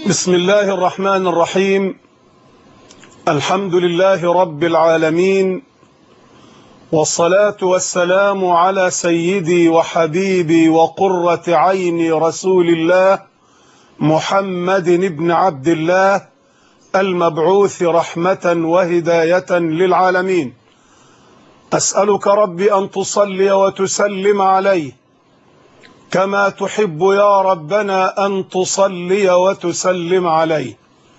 بسم الله الرحمن الرحيم. الحمد لله رب العالمين، والصلاة والسلام على سيدي وحبيبي وقرة عيني رسول الله محمد بن عبد الله المبعوث رحمة وهداية للعالمين. أسألك ربي أن تصلي وتسلم عليه كما تحب يا ربنا أن تصلي وتسلم عليه،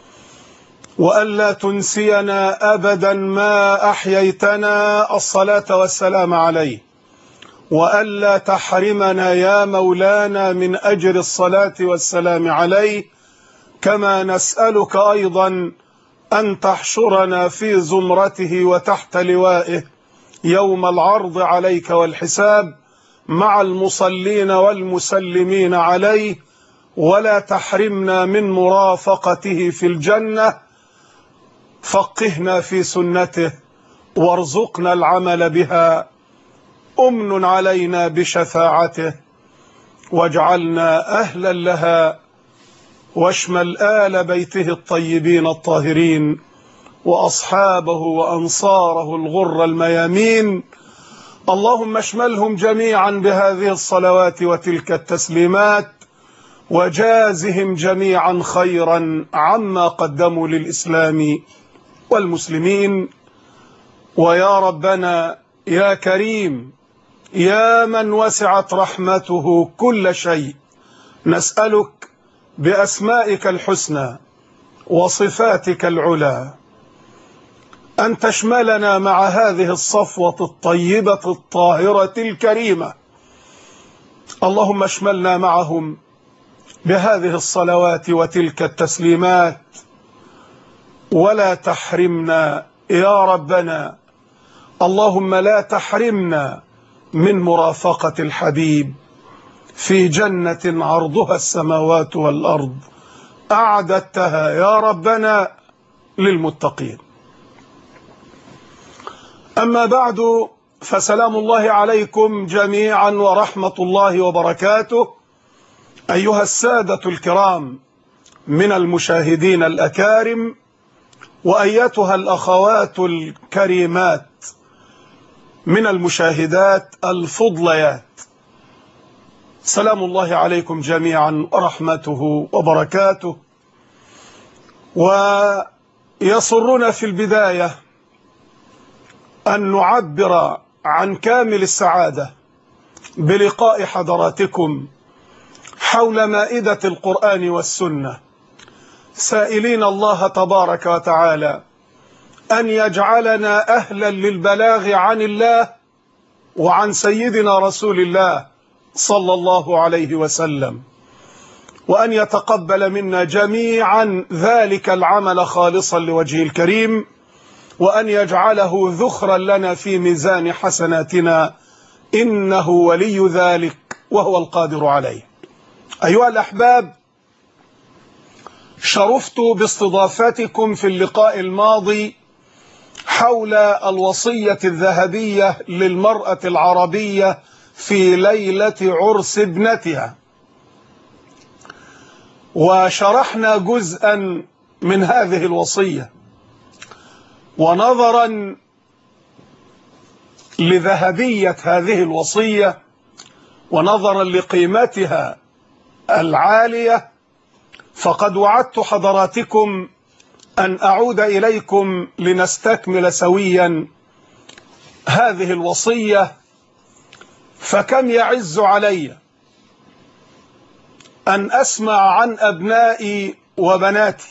وألا تنسينا أبدا ما أحييتنا الصلاة والسلام عليه، وألا تحرمنا يا مولانا من أجر الصلاة والسلام عليه، كما نسألك أيضا أن تحشرنا في زمرته وتحت لوائه يوم العرض عليك والحساب مع المصلين والمسلمين عليه، ولا تحرمنا من مرافقته في الجنة. فقهنا في سنته وارزقنا العمل بها، أمن علينا بشفاعته واجعلنا أهلا لها، واشمل آل بيته الطيبين الطاهرين وأصحابه وأنصاره الغر الميامين. اللهم اشملهم جميعا بهذه الصلوات وتلك التسليمات، وجازهم جميعا خيرا عما قدموا للإسلام والمسلمين. ويا ربنا يا كريم يا من وسعت رحمته كل شيء، نسألك بأسمائك الحسنى وصفاتك العلى أن تشملنا مع هذه الصفوة الطيبة الطاهرة الكريمة. اللهم اشملنا معهم بهذه الصلوات وتلك التسليمات، ولا تحرمنا يا ربنا، اللهم لا تحرمنا من مرافقة الحبيب في جنة عرضها السماوات والأرض أعددتها يا ربنا للمتقين. أما بعد، فسلام الله عليكم جميعا ورحمة الله وبركاته، أيها السادة الكرام من المشاهدين الأكارم، وأيتها الأخوات الكريمات من المشاهدات الفضليات، سلام الله عليكم جميعا ورحمته وبركاته. ويسرنا في البداية أن نعبر عن كامل السعادة بلقاء حضراتكم حول مائدة القرآن والسنة، سائلين الله تبارك وتعالى أن يجعلنا أهلا للبلاغ عن الله وعن سيدنا رسول الله صلى الله عليه وسلم، وأن يتقبل منا جميعا ذلك العمل خالصا لوجهه الكريم، وأن يجعله ذخرا لنا في ميزان حسناتنا، إنه ولي ذلك وهو القادر عليه. أيها الأحباب، شرفت باستضافتكم في اللقاء الماضي حول الوصية الذهبية للمرأة العربية في ليلة عرس ابنتها، وشرحنا جزءا من هذه الوصية، ونظرا لذهبية هذه الوصية ونظرا لقيمتها العالية، فقد وعدت حضراتكم أن أعود إليكم لنستكمل سويا هذه الوصية. فكم يعز علي أن أسمع عن أبنائي وبناتي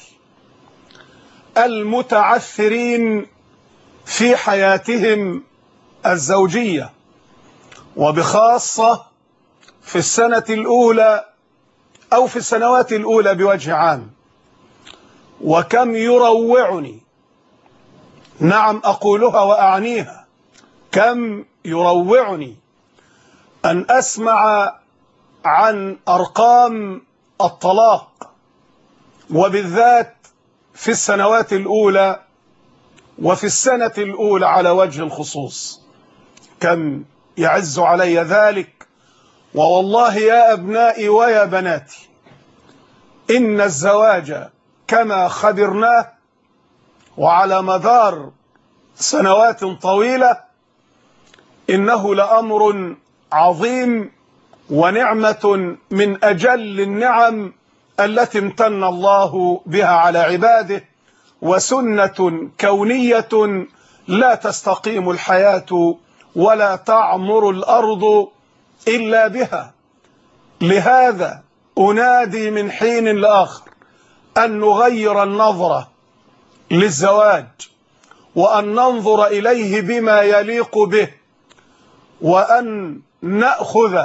المتعثرين في حياتهم الزوجية، وبخاصة في السنة الأولى أو في السنوات الأولى بوجه عام. وكم يروعني، نعم أقولها وأعنيها، كم يروعني أن أسمع عن أرقام الطلاق، وبالذات في السنوات الأولى وفي السنة الأولى على وجه الخصوص. كم يعز علي ذلك، ووالله يا أبنائي ويا بناتي إن الزواج كما خبرناه وعلى مدار سنوات طويلة إنه لأمر عظيم ونعمة من أجل النعم التي امتن الله بها على عباده، وسنة كونية لا تستقيم الحياة ولا تعمر الأرض إلا بها. لهذا أنادي من حين لآخر أن نغير النظرة للزواج، وأن ننظر إليه بما يليق به، وأن نأخذ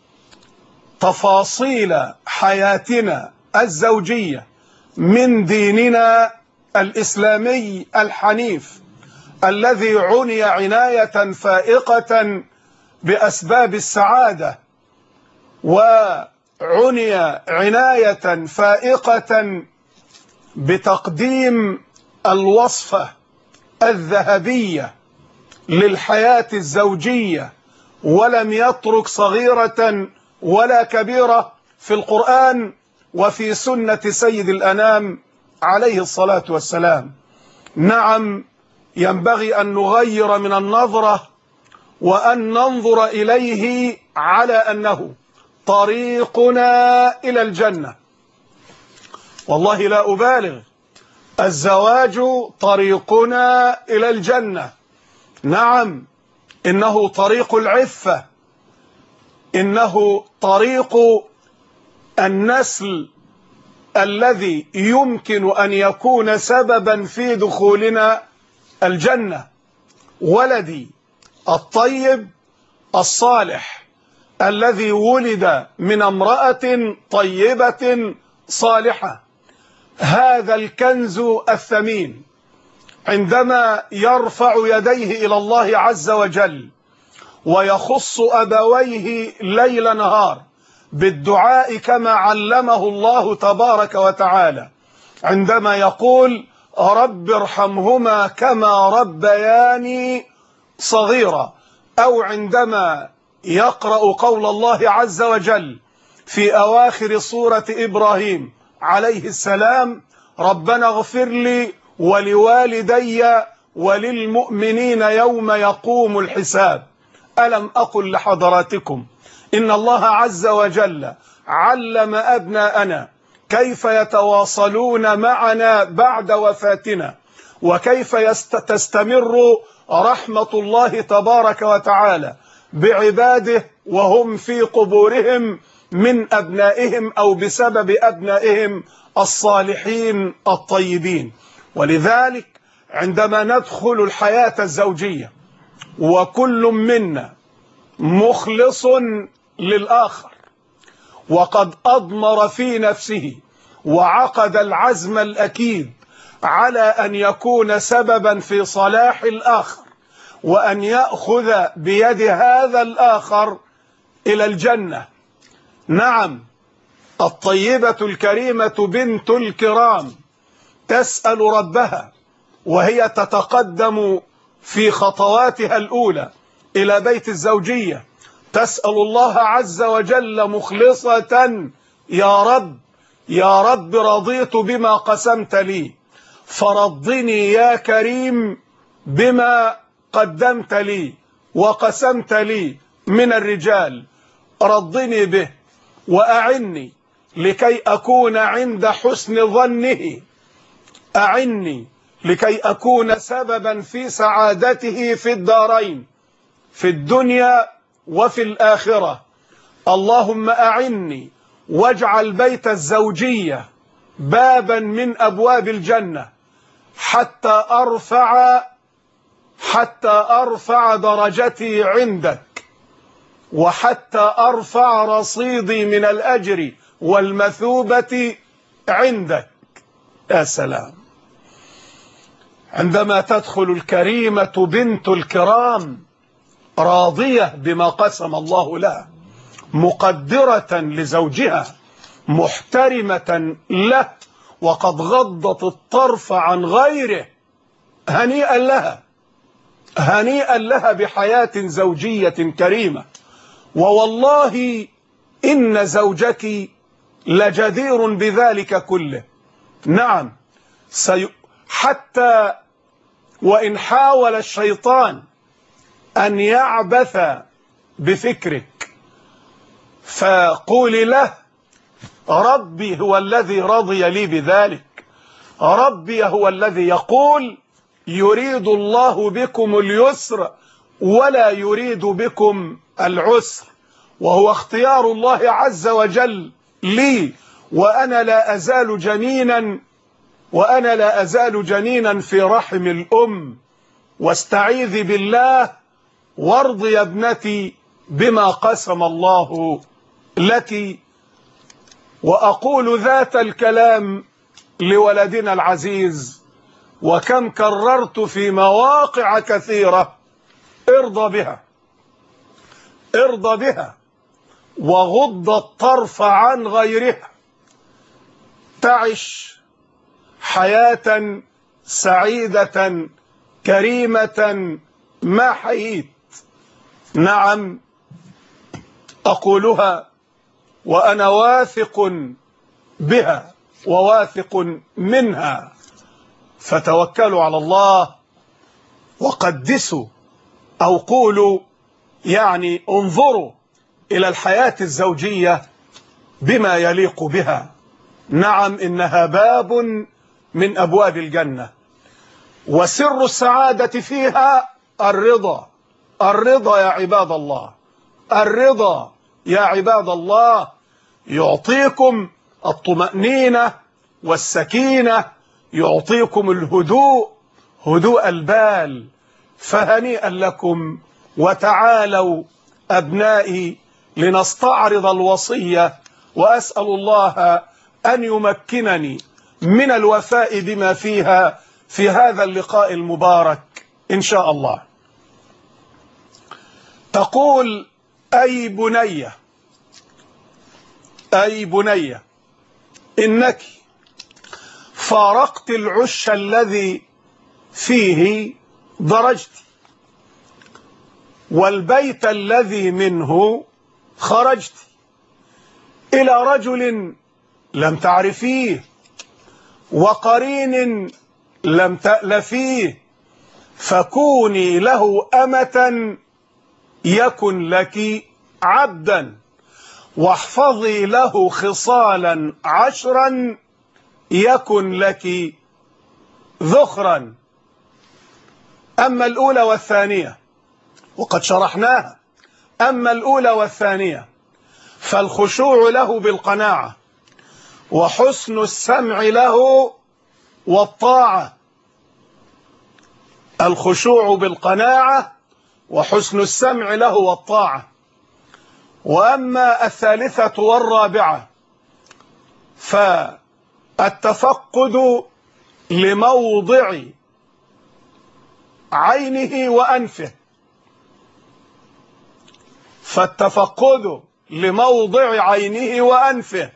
تفاصيل حياتنا الزوجية من ديننا الإسلامي الحنيف الذي عني عناية فائقة بأسباب السعادة، وعني عناية فائقة بتقديم الوصفة الذهبية للحياة الزوجية، ولم يترك صغيرة ولا كبيرة في القرآن وفي سنة سيد الأنام عليه الصلاة والسلام. نعم، ينبغي أن نغير من النظرة وأن ننظر إليه على أنه طريقنا إلى الجنة. والله لا أبالغ، الزواج طريقنا إلى الجنة. نعم، إنه طريق العفة، إنه طريق النسل الذي يمكن أن يكون سببا في دخولنا الجنة. ولدي الطيب الصالح الذي ولد من امرأة طيبة صالحة، هذا الكنز الثمين عندما يرفع يديه إلى الله عز وجل ويخص أبويه ليل نهار بالدعاء كما علمه الله تبارك وتعالى، عندما يقول رب ارحمهما كما ربياني صغيرا، أو عندما يقرأ قول الله عز وجل في أواخر سورة إبراهيم عليه السلام ربنا اغفر لي ولوالدي وللمؤمنين يوم يقوم الحساب. ألم أقل لحضراتكم إن الله عز وجل علم أبناءنا كيف يتواصلون معنا بعد وفاتنا، وكيف تستمر رحمة الله تبارك وتعالى بعباده وهم في قبورهم من أبنائهم أو بسبب أبنائهم الصالحين الطيبين. ولذلك عندما ندخل الحياة الزوجية وكل منا مخلص للآخر وقد أضمر في نفسه وعقد العزم الأكيد على أن يكون سببا في صلاح الآخر وأن يأخذ بيد هذا الآخر إلى الجنة. نعم، الطيبة الكريمة بنت الكرام تسأل ربها وهي تتقدم في خطواتها الأولى إلى بيت الزوجية، تسأل الله عز وجل مخلصة يا رب يا رب رضيت بما قسمت لي، فرضني يا كريم بما قدمت لي وقسمت لي من الرجال، رضني به وأعني لكي أكون عند حسن ظنه، أعني لكي أكون سببا في سعادته في الدارين، في الدنيا وفي الآخرة. اللهم أعني واجعل بيت الزوجية بابا من أبواب الجنة حتى أرفع درجتي عندك، وحتى أرفع رصيدي من الأجر والمثوبة عندك. يا سلام، عندما تدخل الكريمة بنت الكرام راضية بما قسم الله لها، مقدرة لزوجها، محترمة له، وقد غضت الطرف عن غيره، هنيئا لها، هنيئا لها بحياة زوجية كريمة. ووالله إن زوجك لجدير بذلك كله. نعم، حتى وإن حاول الشيطان أن يعبث بفكرك فقول له ربي هو الذي رضي لي بذلك، ربي هو الذي يقول يريد الله بكم اليسر ولا يريد بكم العسر، وهو اختيار الله عز وجل لي، وأنا لا أزال جنينا في رحم الأم، واستعيذي بالله وارضي يا ابنتي بما قسم الله لك. وأقول ذات الكلام لولدنا العزيز، وكم كررت في مواقع كثيرة: ارضى بها، ارضى بها، وغض الطرف عن غيرها، تعش حياة سعيدة كريمة ما حييت. نعم، أقولها وأنا واثق بها وواثق منها. فتوكلوا على الله وقدسوا، أو قولوا يعني انظروا إلى الحياة الزوجية بما يليق بها. نعم، إنها باب من أبواب الجنة، وسر السعادة فيها الرضا. الرضا يا عباد الله، الرضا يا عباد الله يعطيكم الطمأنينة والسكينة، يعطيكم الهدوء، هدوء البال. فهنيئا لكم. وتعالوا أبنائي لنستعرض الوصية، وأسأل الله أن يمكنني من الوفاء بما فيها في هذا اللقاء المبارك إن شاء الله. تقول: أي بني، أي بني، إنك فارقت العش الذي فيه درجت، والبيت الذي منه خرجت، إلى رجل لم تعرفيه، وقرين لم تألفيه، فكوني له أمة يكن لك عبدا، واحفظي له خصالا 10 يكن لك ذخرا. أما الأولى والثانية وقد شرحناها، أما الأولى والثانية فالخشوع له بالقناعة، وحسن السمع له والطاعة. الخشوع بالقناعة وحسن السمع له والطاعة. وأما الثالثة والرابعة فالتفقد لموضع عينه وأنفه، فالتفقد لموضع عينه وأنفه،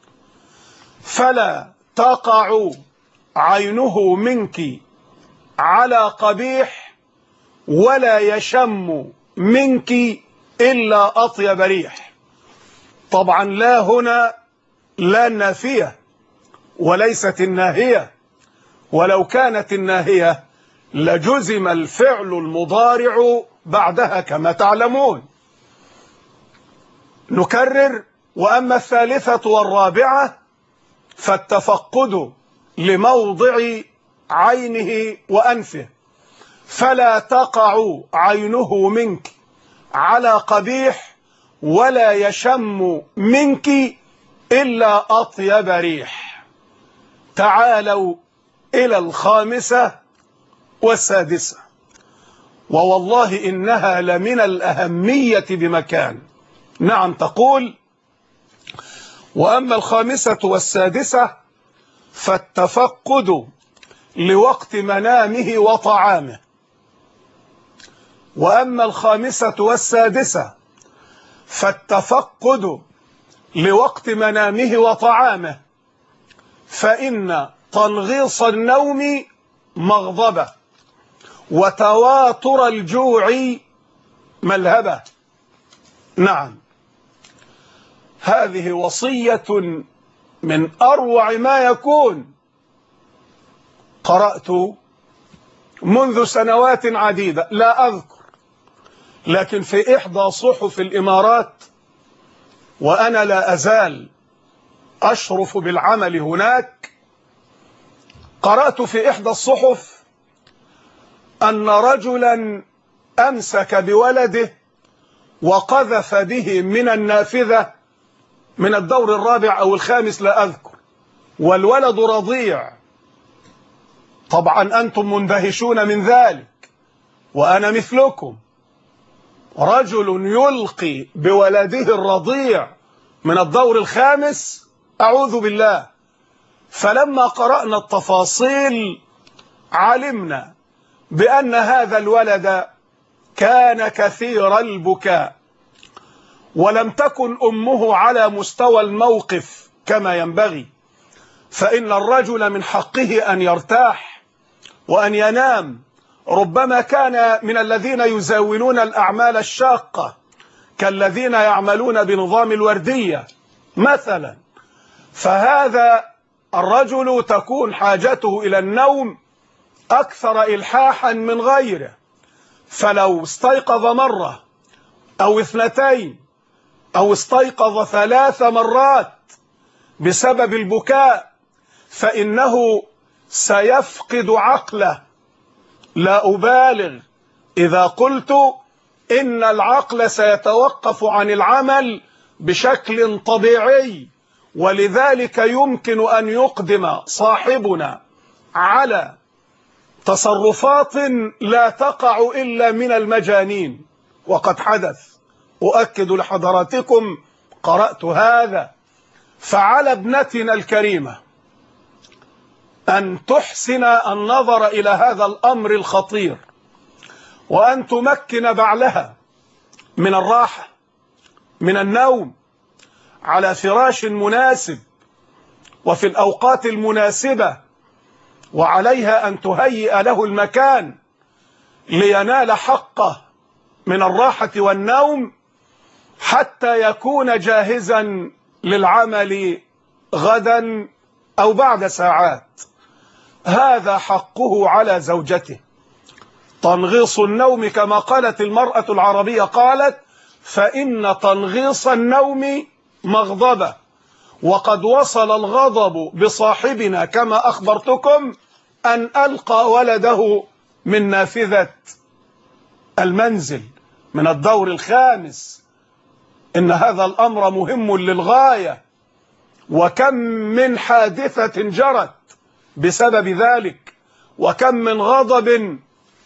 فلا تقع عينه منك على قبيح، ولا يشم منك إلا أطيب ريح. طبعا لا هنا لا النافية وليست الناهية، ولو كانت الناهية لجزم الفعل المضارع بعدها كما تعلمون. نكرر: وأما الثالثة والرابعة فالتفقد لموضع عينه وأنفه، فلا تقع عينه منك على قبيح، ولا يشم منك إلا أطيب ريح. تعالوا إلى الخامسة والسادسة، ووالله إنها لمن الأهمية بمكان. نعم، تقول: وأما الخامسة والسادسة فالتفقد لوقت منامه وطعامه. وأما الخامسة والسادسة فالتفقد لوقت منامه وطعامه، فإن تنغيص النوم مغضبة، وتواتر الجوع ملهبة. نعم، هذه وصية من أروع ما يكون قرأت منذ سنوات عديدة لا أذكر، لكن في إحدى صحف الإمارات، وأنا لا أزال أشرف بالعمل هناك، قرأت في إحدى الصحف أن رجلا أمسك بولده وقذف به من النافذة من الدور الرابع أو الخامس لا أذكر، والولد رضيع. طبعا أنتم مندهشون من ذلك وأنا مثلكم، رجل يلقي بولده الرضيع من الدور الخامس، أعوذ بالله. فلما قرأنا التفاصيل علمنا بأن هذا الولد كان كثير البكاء، ولم تكن أمه على مستوى الموقف كما ينبغي، فإن الرجل من حقه أن يرتاح وأن ينام. ربما كان من الذين يزاولون الأعمال الشاقة كالذين يعملون بنظام الوردية مثلا، فهذا الرجل تكون حاجته إلى النوم أكثر إلحاحا من غيره، فلو استيقظ مرة أو اثنتين أو استيقظ 3 مرات بسبب البكاء فإنه سيفقد عقله. لا أبالغ إذا قلت إن العقل سيتوقف عن العمل بشكل طبيعي، ولذلك يمكن أن يقدم صاحبنا على تصرفات لا تقع إلا من المجانين، وقد حدث. أؤكد لحضراتكم قرأت هذا. فعلى ابنتنا الكريمة أن تحسن النظر إلى هذا الأمر الخطير، وأن تمكن بعلها من الراحة، من النوم على فراش مناسب وفي الأوقات المناسبة، وعليها أن تهيئ له المكان لينال حقه من الراحة والنوم حتى يكون جاهزا للعمل غدا أو بعد ساعات. هذا حقه على زوجته. تنغيص النوم كما قالت المرأة العربية، قالت: فإن تنغيص النوم مغضبة. وقد وصل الغضب بصاحبنا كما أخبرتكم أن ألقى ولده من نافذة المنزل من الدور الخامس. إن هذا الأمر مهم للغاية، وكم من حادثة جرت بسبب ذلك، وكم من غضب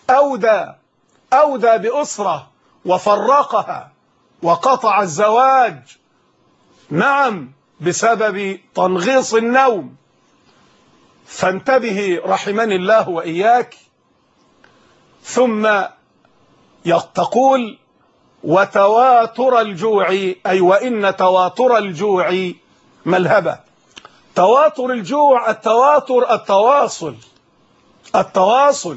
أودى بأسرة وفرقها وقطع الزواج، نعم، بسبب تنغيص النوم. فانتبهي رحمني الله وإياك. ثم تقول: وتواتر الجوع، أي وإن تواتر الجوع ملهبة. تواتر الجوع، التواصل.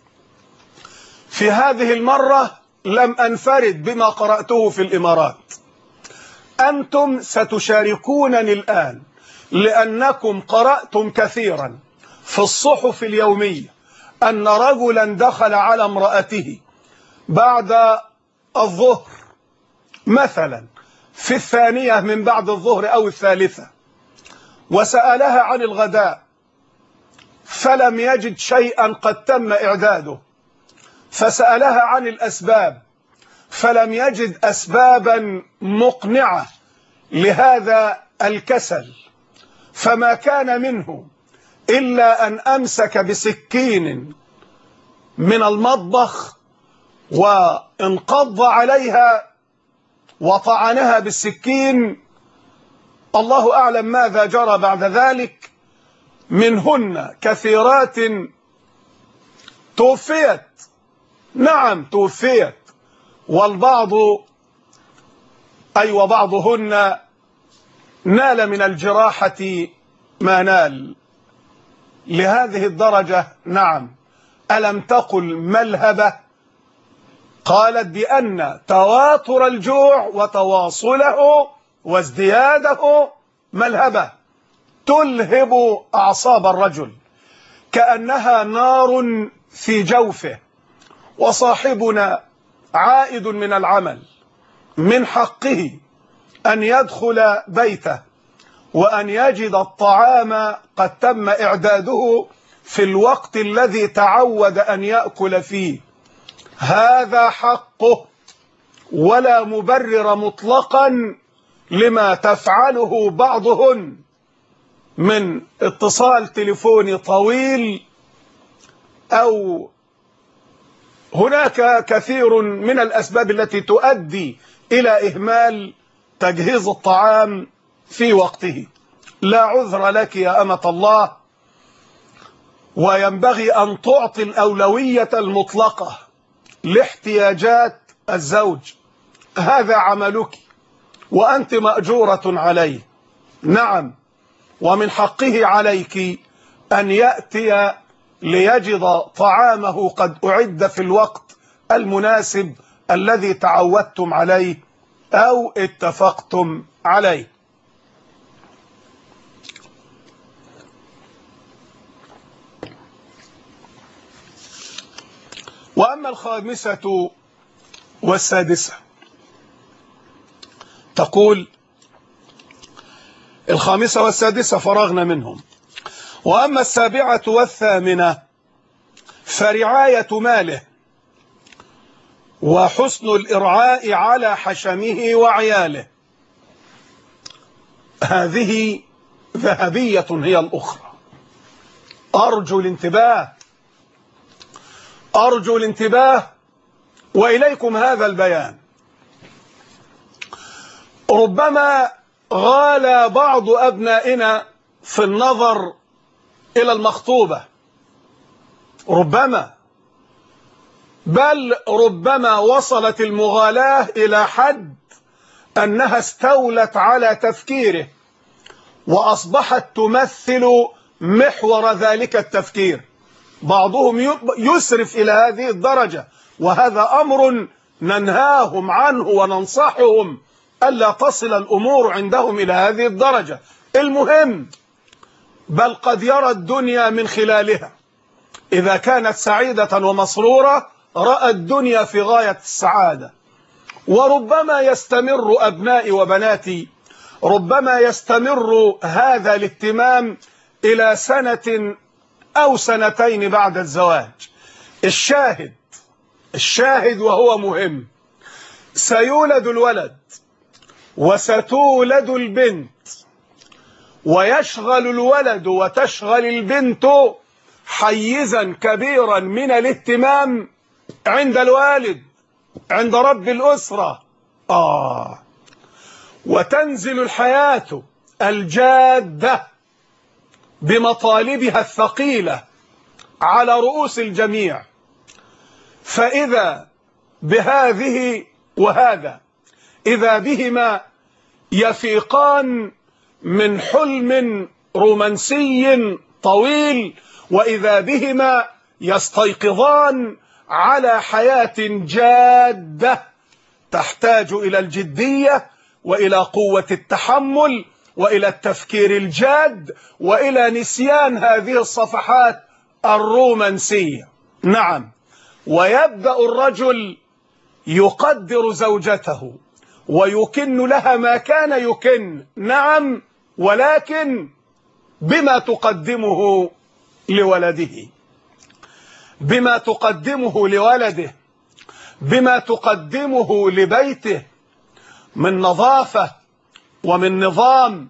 في هذه المرة لم أنفرد بما قرأته في الإمارات، أنتم ستشاركونني الآن، لأنكم قرأتم كثيرا في الصحف اليومية أن رجلا دخل على امرأته بعد الظهر مثلا في 2 من بعد الظهر أو 3، وسألها عن الغداء فلم يجد شيئا قد تم إعداده، فسألها عن الأسباب فلم يجد أسبابا مقنعة لهذا الكسل، فما كان منه إلا أن أمسك بسكين من المطبخ وانقض عليها وطعنها بالسكين. الله أعلم ماذا جرى بعد ذلك. منهن كثيرات توفيت، نعم توفيت، وبعضهن نال من الجراحة ما نال. لهذه الدرجة، نعم. ألم تقل ملهبة؟ قالت بأن تواتر الجوع وتواصله وازدياده ملهبة. تلهب أعصاب الرجل كأنها نار في جوفه. وصاحبنا عائد من العمل، من حقه أن يدخل بيته وأن يجد الطعام قد تم إعداده في الوقت الذي تعود أن يأكل فيه. هذا حقه، ولا مبرر مطلقا لما تفعله بعضهن من اتصال تليفوني طويل، أو هناك كثير من الأسباب التي تؤدي إلى إهمال تجهيز الطعام في وقته. لا عذر لك يا أمة الله، وينبغي أن تعطي الأولوية المطلقة لاحتياجات الزوج. هذا عملك وأنت مأجورة عليه. نعم، ومن حقه عليك أن يأتي ليجد طعامه قد أعد في الوقت المناسب الذي تعودتم عليه أو اتفقتم عليه. وأما الخامسة والسادسة، تقول الخامسة والسادسة فرغنا منهم. وأما السابعة والثامنة فرعاية ماله وحسن الإرعاء على حشمه وعياله. هذه ذهبية هي الأخرى. أرجو الانتباه، أرجو الانتباه، وإليكم هذا البيان. ربما غال بعض أبنائنا في النظر إلى المخطوبة، ربما، بل ربما وصلت المغالاة إلى حد أنها استولت على تفكيره وأصبحت تمثل محور ذلك التفكير. بعضهم يسرف إلى هذه الدرجة، وهذا أمر ننهاهم عنه وننصحهم ألا تصل الأمور عندهم إلى هذه الدرجة. المهم، بل قد يرى الدنيا من خلالها. إذا كانت سعيدة ومسرورة رأى الدنيا في غاية السعادة. وربما يستمر أبنائي وبناتي، ربما يستمر هذا الاهتمام إلى سنة أو سنتين بعد الزواج. الشاهد وهو مهم، سيولد الولد وستولد البنت، ويشغل الولد وتشغل البنت حيزا كبيرا من الاهتمام عند الوالد، عند رب الأسرة. وتنزل الحياة الجادة بمطالبها الثقيلة على رؤوس الجميع. فإذا بهذه وهذا، إذا بهما يفيقان من حلم رومانسي طويل، وإذا بهما يستيقظان على حياة جادة تحتاج إلى الجدية وإلى قوة التحمل وإلى التفكير الجاد وإلى نسيان هذه الصفحات الرومانسية. نعم، ويبدأ الرجل يقدر زوجته ويكن لها ما كان يكن. نعم، ولكن بما تقدمه لولده، بما تقدمه لولده، بما تقدمه لبيته من نظافة ومن نظام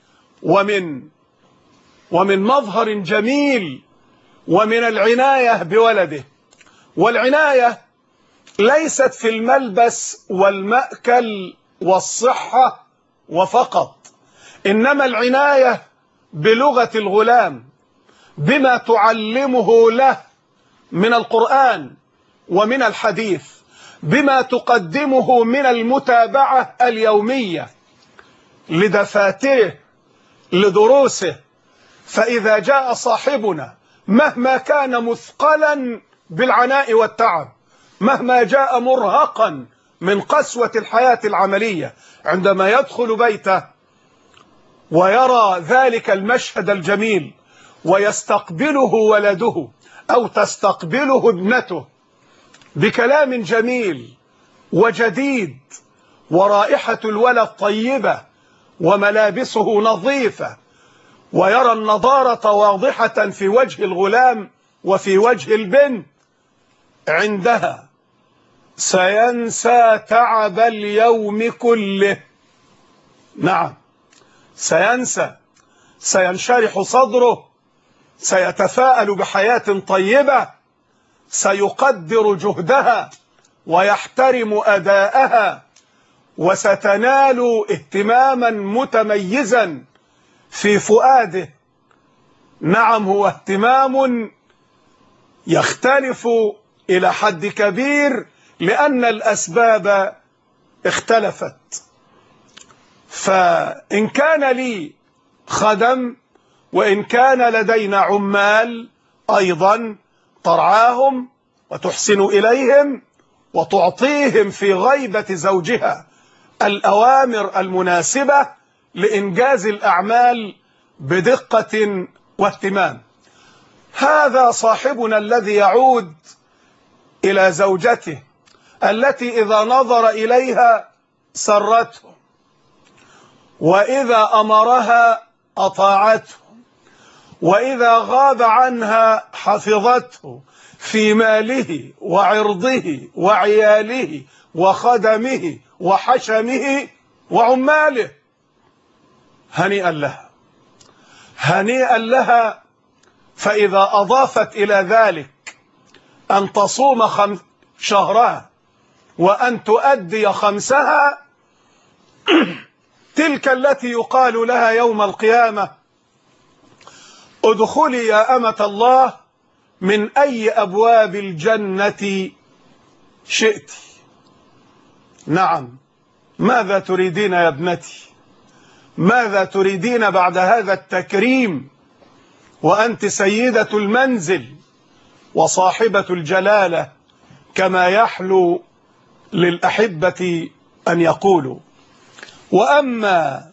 ومن مظهر جميل ومن العناية بولده. والعناية ليست في الملبس والمأكل والصحة وفقط، إنما العناية بلغة الغلام، بما تعلمه له من القرآن ومن الحديث، بما تقدمه من المتابعة اليومية لدفاتره لدروسه. فإذا جاء صاحبنا مهما كان مثقلا بالعناء والتعب، مهما جاء مرهقا من قسوة الحياة العملية، عندما يدخل بيته ويرى ذلك المشهد الجميل ويستقبله ولده أو تستقبله ابنته بكلام جميل وجديد، ورائحة الولد طيبة وملابسه نظيفة، ويرى النضارة واضحة في وجه الغلام وفي وجه البنت، عندها سينسى تعب اليوم كله. نعم، سينسى، سينشرح صدره، سيتفاءل بحياة طيبة، سيقدر جهدها ويحترم أداءها، وستنال اهتماما متميزا في فؤاده. نعم، هو اهتمام يختلف إلى حد كبير لأن الأسباب اختلفت. فإن كان لي خدم وإن كان لدينا عمال أيضا ترعاهم وتحسن إليهم وتعطيهم في غيبة زوجها الأوامر المناسبة لإنجاز الأعمال بدقة واهتمام. هذا صاحبنا الذي يعود إلى زوجته التي إذا نظر إليها سرته، وإذا أمرها أطاعته، وإذا غاب عنها حفظته في ماله وعرضه وعياله وخدمه وحشمه وعماله. هنيئا لها، هنيئا لها. فإذا أضافت إلى ذلك أن تصوم شهرها وأن تؤدي خمسها، تلك التي يقال لها يوم القيامة: ادخلي يا أمة الله من أي أبواب الجنة شئت. نعم، ماذا تريدين يا ابنتي؟ ماذا تريدين بعد هذا التكريم وأنت سيدة المنزل وصاحبة الجلالة كما يحلو للأحبة أن يقولوا؟ وأما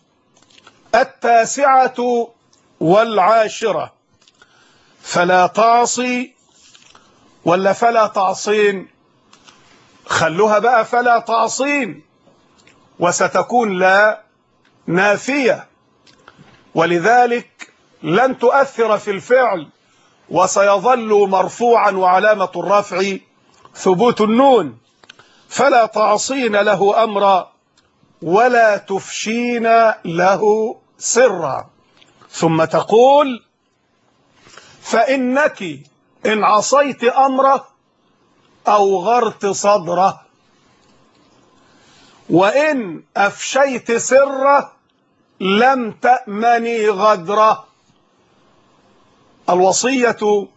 19 فلا تعصي، ولا فلا تعصين؟ خلوها بقى فلا تعصين، وستكون لا نافية، ولذلك لن تؤثر في الفعل وسيظل مرفوعا وعلامة الرفع ثبوت النون. فلا تعصين له أمرا ولا تفشين له سرا. ثم تقول: فإنك إن عصيت أمره أوغرت صدره، وإن أفشيت سره لم تأمني غدره. الوصية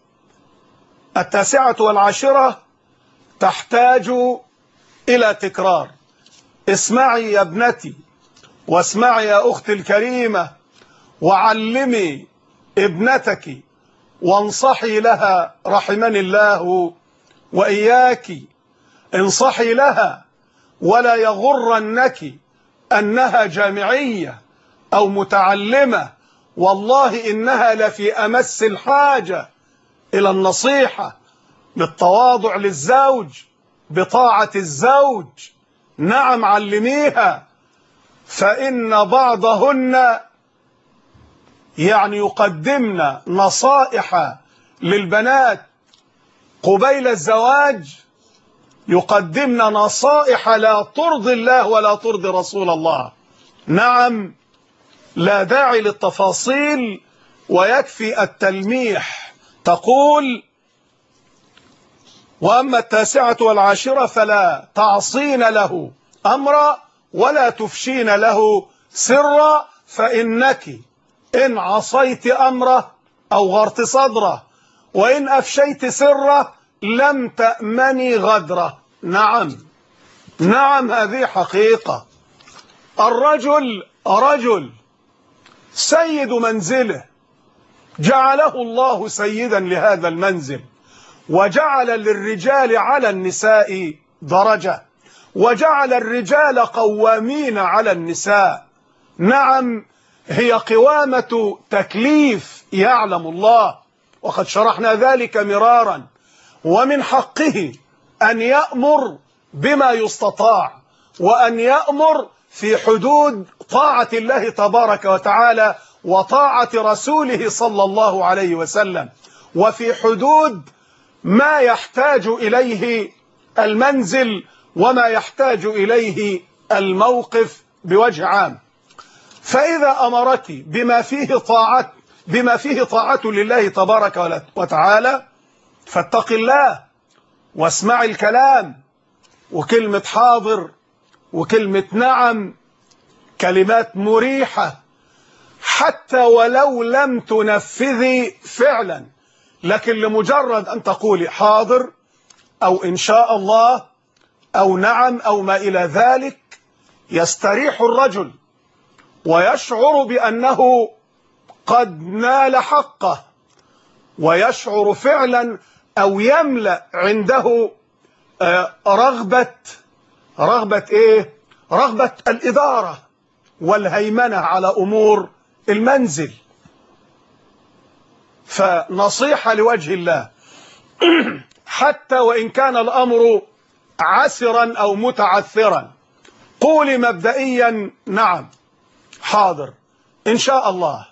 19 تحتاج إلى تكرار. اسمعي يا ابنتي، واسمعي يا أختي الكريمة، وعلمي ابنتك وانصحي لها رحمني الله وإياك. انصحي لها ولا يغرنك أنها جامعية أو متعلمة، والله إنها لفي أمس الحاجة إلى النصيحة، بالتواضع للزوج، بطاعة الزوج. نعم، علميها، فإن بعضهن يقدمن نصائح للبنات قبيل الزواج، يقدمن نصائح لا ترضي الله ولا ترضي رسول الله. نعم، لا داعي للتفاصيل ويكفي التلميح. تقول: وأما 19 فلا تعصين له أمرا ولا تفشين له سرا، فإنك إن عصيت أمره أوغرت صدره، وإن أفشيت سره لم تأمني غدره. نعم، نعم، هذه حقيقة. الرجل رجل سيد منزله، جعله الله سيدا لهذا المنزل، وجعل للرجال على النساء درجة، وجعل الرجال قوامين على النساء. نعم، هي قوامة تكليف يعلم الله، وقد شرحنا ذلك مرارا. ومن حقه أن يأمر بما يستطاع، وأن يأمر في حدود طاعة الله تبارك وتعالى وطاعة رسوله صلى الله عليه وسلم، وفي حدود ما يحتاج إليه المنزل وما يحتاج إليه الموقف بوجه عام. فإذا أمرك بما فيه طاعة لله تبارك وتعالى فاتق الله واسمع الكلام، وكلمة حاضر وكلمة نعم كلمات مريحة، حتى ولو لم تنفذي فعلا، لكن لمجرد أن تقولي حاضر أو إن شاء الله أو نعم أو ما إلى ذلك، يستريح الرجل ويشعر بأنه قد نال حقه، ويشعر فعلا أو يملأ عنده رغبة إيه؟ رغبة الإدارة والهيمنة على أمور المنزل. فنصيحة لوجه الله حتى وإن كان الأمر عسرا أو متعثرا، قولي مبدئيا نعم حاضر إن شاء الله،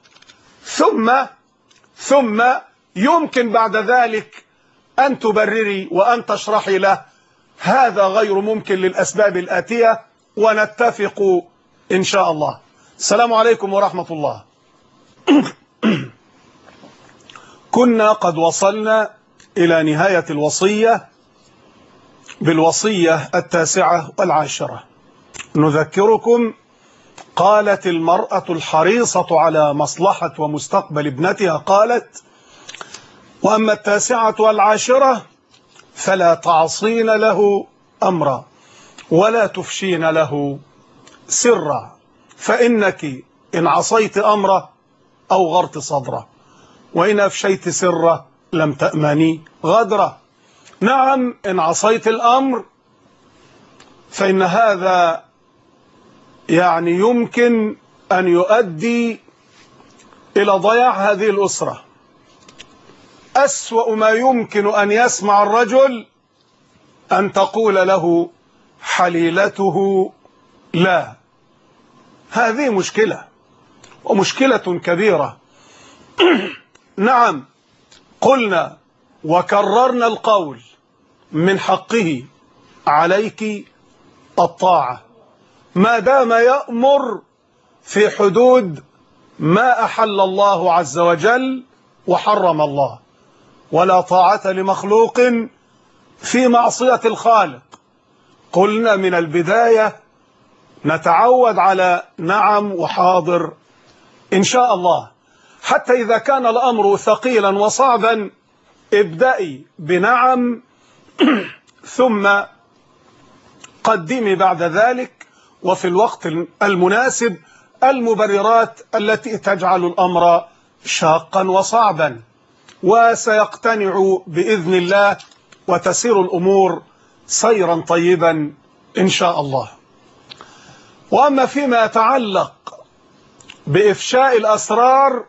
ثم يمكن بعد ذلك أن تبرري وأن تشرحي له هذا غير ممكن للأسباب الآتية، ونتفق إن شاء الله. السلام عليكم ورحمة الله. كنا قد وصلنا إلى نهاية الوصية بالوصية 19. نذكركم، قالت المرأة الحريصة على مصلحة ومستقبل ابنتها، قالت: وأما 19 فلا تعصين له أمرا ولا تفشين له سرا، فإنك إن عصيت أمره أوغرت صدره، وإن أفشيت سره لم تأمني غدره. نعم، إن عصيت الأمر فإن هذا يعني يمكن أن يؤدي إلى ضياع هذه الأسرة. أسوأ ما يمكن أن يسمع الرجل أن تقول له حليلته لا. هذه مشكلة، ومشكلة كبيرة. نعم، قلنا وكررنا القول: من حقه عليك الطاعة ما دام يأمر في حدود ما أحل الله عز وجل وحرم الله، ولا طاعة لمخلوق في معصية الخالق. قلنا من البداية نتعود على نعم وحاضر إن شاء الله، حتى إذا كان الأمر ثقيلا وصعبا ابدأي بنعم ثم قدمي بعد ذلك، وفي الوقت المناسب المبررات التي تجعل الأمر شاقا وصعبا، وسيقتنع بإذن الله وتسير الأمور سيرا طيبا إن شاء الله. وأما فيما يتعلق بإفشاء الأسرار،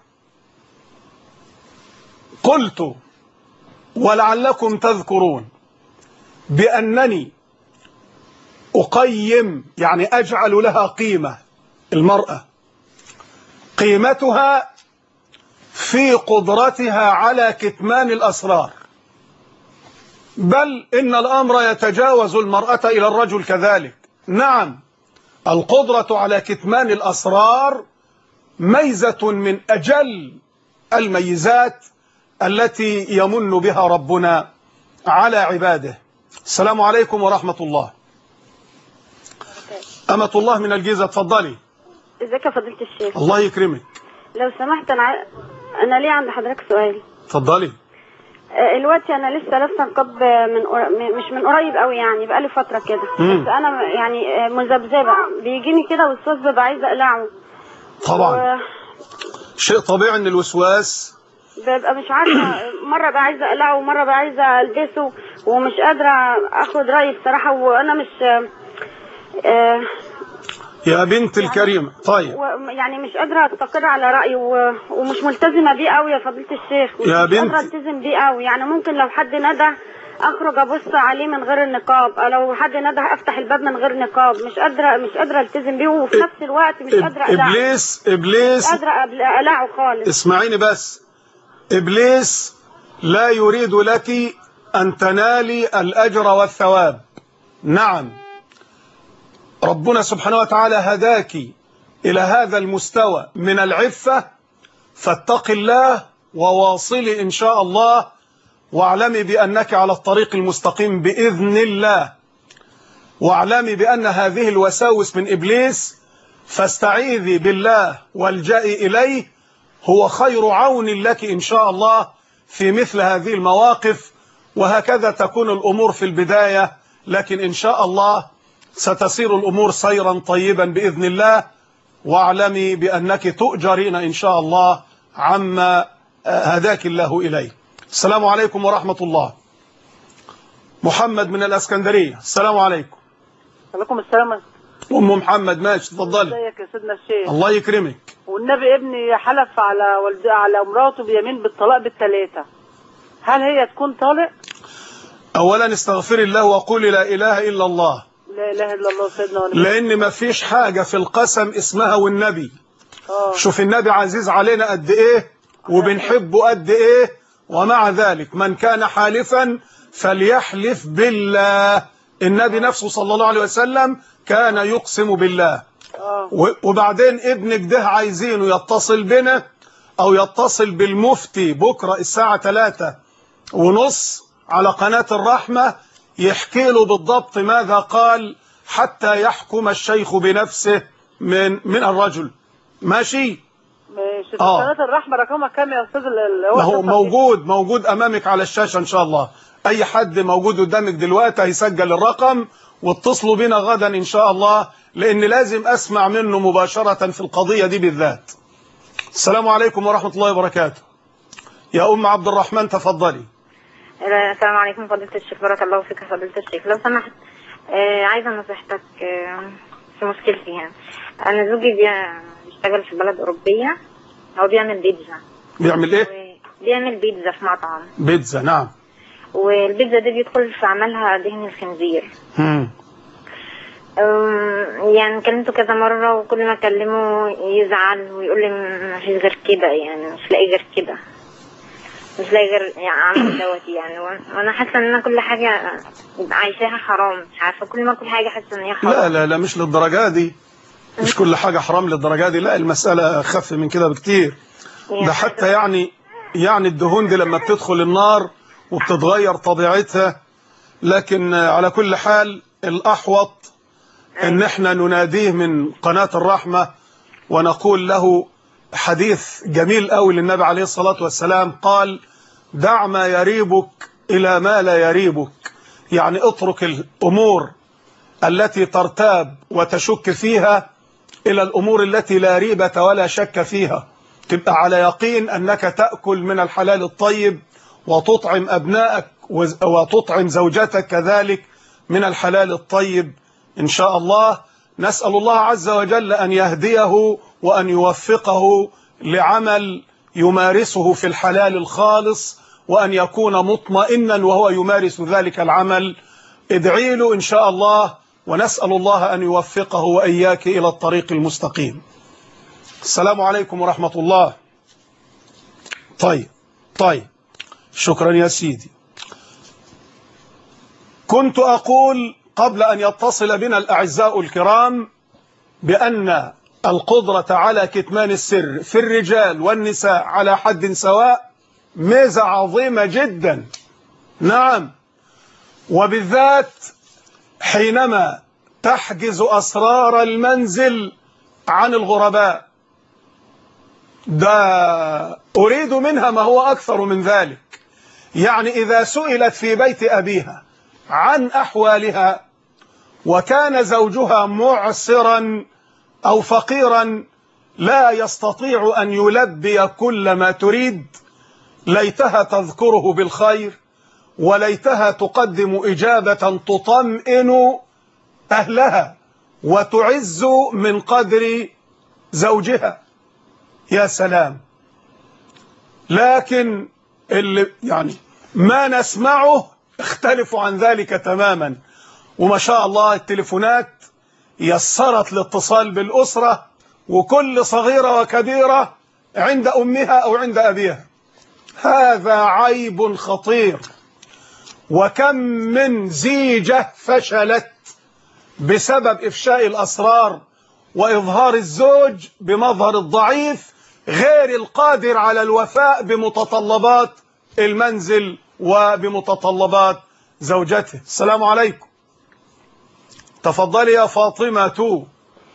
قلت ولعلكم تذكرون بأنني أقيم، يعني أجعل لها قيمة، المرأة قيمتها في قدرتها على كتمان الأسرار، بل إن الأمر يتجاوز المرأة إلى الرجل كذلك. نعم، القدرة على كتمان الأسرار ميزة من أجل الميزات التي يمن بها ربنا على عباده. السلام عليكم ورحمة الله. أمة الله من الجيزة، اتفضلي. ازيك يا فضيلة الشيخ؟ الله يكرمك. لو سمحت، أنا ليه عند حضرتك سؤال. اتفضلي. دلوقتي أنا لسه لابسة نقاب مش من قريب قوي، يعني بقالي فترة كده، بس أنا يعني مذبذبة، بيجيني كده وسواس، ببقى عايزة أقلعه. طبعا شيء طبيعي إن الوسواس، ببقى مش عارفة، مرة بقى عايزة أقلعه ومرة بقى عايزة ألبسه، ومش قادرة أخد رأيي بصراحة. وأنا مش يا بنت الكريمة. طيب يعني مش قادرة استقر على رأيي ومش ملتزمة بيه قوي يا فضيلة الشيخ. يا مش قادرة بنتي. التزم بيه قوي. يعني ممكن لو حد ندى اخرج ابص عليه من غير النقاب، او لو حد ندى افتح الباب من غير نقاب. مش قادرة التزم بيه، وفي نفس الوقت مش قادرة اقلعه. ابليس مش قادرة اقلعه خالص. اسمعيني بس. ابليس لا يريد لك ان تنالي الاجر والثواب. نعم، ربنا سبحانه وتعالى هداك إلى هذا المستوى من العفة، فاتق الله وواصلي إن شاء الله، واعلمي بأنك على الطريق المستقيم بإذن الله، واعلمي بأن هذه الوساوس من إبليس، فاستعيذي بالله والجئي إليه، هو خير عون لك إن شاء الله في مثل هذه المواقف. وهكذا تكون الأمور في البداية، لكن إن شاء الله ستسير الأمور سيرا طيبا بإذن الله. واعلمي بأنك تؤجرين إن شاء الله عما هداك الله إليه. السلام عليكم ورحمة الله. محمد من الأسكندرية. السلام عليكم. عليكم السلام. أم محمد ماشي، تفضلي. ازيك يا سيدنا الشيخ؟ الله يكرمك. والنبي ابني حلف على مراته بيمين بالطلاق بالثلاثة، هل هي تكون طالق؟ أولا استغفري الله وقولي لا إله إلا الله. لا إله إلا الله سيدنا ونبي. لأن ما فيش حاجة في القسم اسمها والنبي. شوف النبي عزيز علينا قد إيه وبنحبه قد إيه، ومع ذلك من كان حالفا فليحلف بالله. النبي نفسه صلى الله عليه وسلم كان يقسم بالله. وبعدين ابنك ده عايزينه يتصل بنا أو يتصل بالمفتي بكرة الساعة 3:30 على قناة الرحمة، يحكي له بالضبط ماذا قال حتى يحكم الشيخ بنفسه من الرجل. ماشي؟ ماشي. قناة الرحمة رقمها كام يا أستاذ؟ هو موجود أمامك على الشاشة إن شاء الله. أي حد موجود قدامك دلوقتي هيسجل الرقم واتصلوا بنا غدا إن شاء الله، لأن لازم أسمع منه مباشرة في القضية دي بالذات. السلام عليكم ورحمة الله وبركاته. يا أم عبد الرحمن تفضلي. السلام عليكم فضيلة الشيخ، بارك الله فيك فضيلة الشيخ. لو سمحت عايزة نصيحتك في مشكلتي. يعني أنا زوجي بيشتغل في بلد أوروبية، هو بيعمل بيتزا. بيعمل إيه؟ بيعمل بيتزا في مطعم. بيتزا، نعم. والبيتزا دي بيدخل في عملها دهن الخنزير. يعني كلمته كذا مرة، وكل ما أكلمه يزعل ويقول لي مفيش غير كده، يعني مش لاقي غير كده، مش لاقي غير عمل دوتي يعني. وانا حاسه ان انا كل حاجه عايشاها حرام، مش عارفه، كل ما اكل حاجه حاسه ان هي حرام. لا مش للدرجه دي، مش كل حاجه حرام للدرجه دي، لا المساله اخف من كده بكتير. ده حتى يعني الدهون دي لما بتدخل النار وبتتغير طبيعتها. لكن على كل حال الأحوط ان احنا نناديه من قناة الرحمة ونقول له حديث جميل قوي للنبي عليه الصلاة والسلام، قال: دع ما يريبك إلى ما لا يريبك. يعني اترك الأمور التي ترتاب وتشك فيها إلى الأمور التي لا ريبة ولا شك فيها. تبقى على يقين أنك تأكل من الحلال الطيب، وتطعم أبنائك وتطعم زوجتك كذلك من الحلال الطيب إن شاء الله. نسأل الله عز وجل أن يهديه وأن يوفقه لعمل يمارسه في الحلال الخالص، وأن يكون مطمئنا وهو يمارس ذلك العمل. ادعي له إن شاء الله، ونسأل الله أن يوفقه وإياك إلى الطريق المستقيم. السلام عليكم ورحمة الله. طيب شكرا يا سيدي. كنت أقول قبل أن يتصل بنا الأعزاء الكرام بأن القدرة على كتمان السر في الرجال والنساء على حد سواء ميزة عظيمة جدا. نعم، وبالذات حينما تحجز أسرار المنزل عن الغرباء. ده أريد منها ما هو أكثر من ذلك. يعني إذا سئلت في بيت أبيها عن أحوالها وكان زوجها معسرا أو فقيرا لا يستطيع أن يلبي كل ما تريد، ليتها تذكره بالخير، وليتها تقدم إجابة تطمئن أهلها وتعز من قدر زوجها. يا سلام. لكن اللي يعني ما نسمعه اختلفوا عن ذلك تماما. وما شاء الله التليفونات يسرت الاتصال بالأسرة، وكل صغيرة وكبيرة عند أمها أو عند أبيها. هذا عيب خطير. وكم من زيجة فشلت بسبب إفشاء الأسرار وإظهار الزوج بمظهر الضعيف غير القادر على الوفاء بمتطلبات المنزل وبمتطلبات زوجته. السلام عليكم. تفضلي يا فاطمة.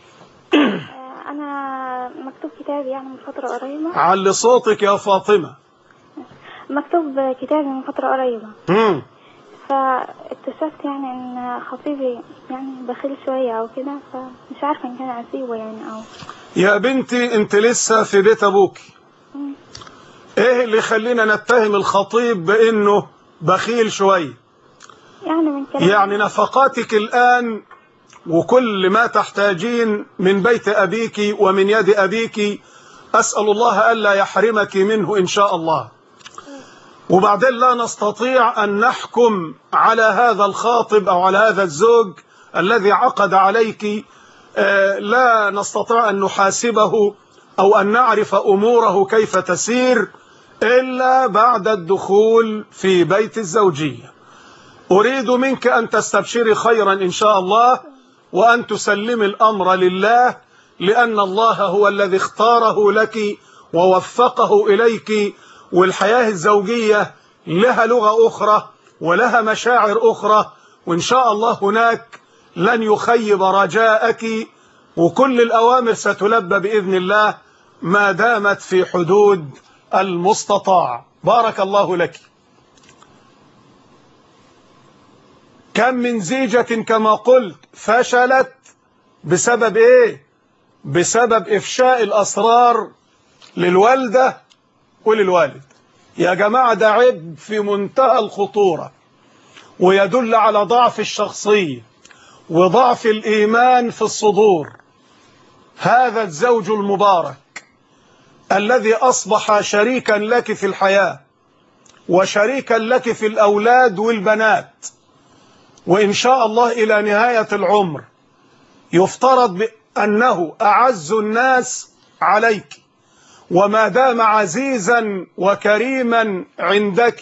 أنا مكتوب كتابي يعني من فترة قريبة. علي صوتك يا فاطمة. مكتوب كتابي من فترة قريبة. فاكتشفت يعني إن خطيبي يعني بخيل شوية أو كده، فمش عارفة إن كان أسيبه يعني أو. يا بنتي أنت لسه في بيت أبوك. إيه اللي يخلينا نتهم الخطيب بأنه بخيل شوية؟ يعني من كلام يعني نفقاتك الآن وكل ما تحتاجين من بيت أبيك ومن يد أبيك أسأل الله ألا يحرمك منه إن شاء الله. وبعدين لا نستطيع أن نحكم على هذا الخاطب أو على هذا الزوج الذي عقد عليك. لا نستطيع أن نحاسبه أو أن نعرف أموره كيف تسير إلا بعد الدخول في بيت الزوجية. أريد منك أن تستبشري خيرا إن شاء الله، وأن تسلمي الأمر لله، لأن الله هو الذي اختاره لك ووفقه إليك. والحياة الزوجية لها لغة أخرى ولها مشاعر أخرى، وإن شاء الله هناك لن يخيب رجاءك، وكل الأوامر ستلبى بإذن الله ما دامت في حدود المستطاع. بارك الله لك. كم من زيجة كما قلت فشلت بسبب إيه؟ بسبب إفشاء الأسرار للوالدة وللوالد. يا جماعة ده عيب في منتهى الخطورة، ويدل على ضعف الشخصية وضعف الإيمان في الصدور. هذا الزوج المبارك الذي أصبح شريكا لك في الحياة وشريكا لك في الأولاد والبنات، وإن شاء الله إلى نهاية العمر يفترض بأنه أعز الناس عليك، وما دام عزيزا وكريما عندك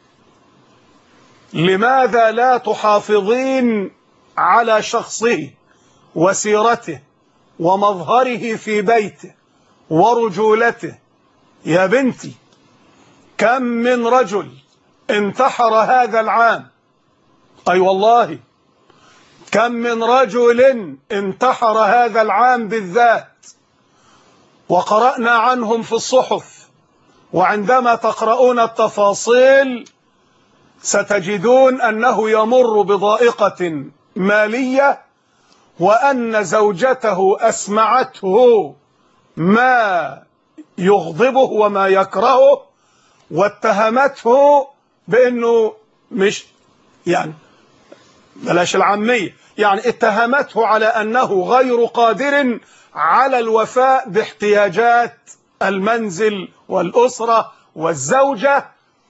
لماذا لا تحافظين على شخصه وسيرته ومظهره في بيته ورجولته؟ يا بنتي كم من رجل انتحر هذا العام، أي والله كم من رجل انتحر هذا العام بالذات، وقرأنا عنهم في الصحف. وعندما تقرؤون التفاصيل ستجدون أنه يمر بضائقة مالية، وأن زوجته أسمعته ما يغضبه وما يكرهه، واتهمته بأنه مش يعني بلاش العامية، يعني اتهمته على أنه غير قادر على الوفاء باحتياجات المنزل والأسرة والزوجة،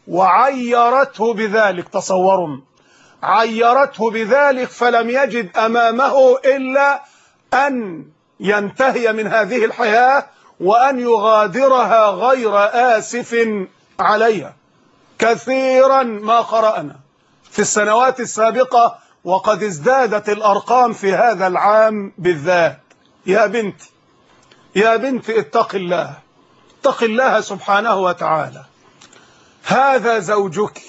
وعيرته بذلك. تصوروا، عيرته بذلك، فلم يجد أمامه إلا أن ينتهي من هذه الحياة وأن يغادرها غير آسف عليها. كثيرا ما قرأنا في السنوات السابقة، وقد ازدادت الأرقام في هذا العام بالذات. يا بنتي يا بنتي اتق الله، اتق الله سبحانه وتعالى. هذا زوجك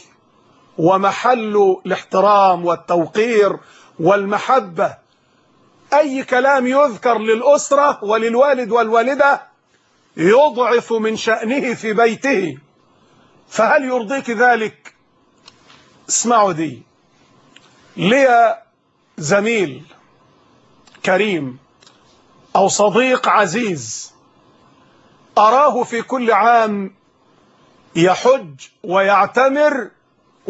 ومحل الاحترام والتوقير والمحبة. أي كلام يذكر للأسرة وللوالد والوالدة يضعف من شأنه في بيته، فهل يرضيك ذلك؟ اسمعوا دي. لي زميل كريم أو صديق عزيز أراه في كل عام يحج ويعتمر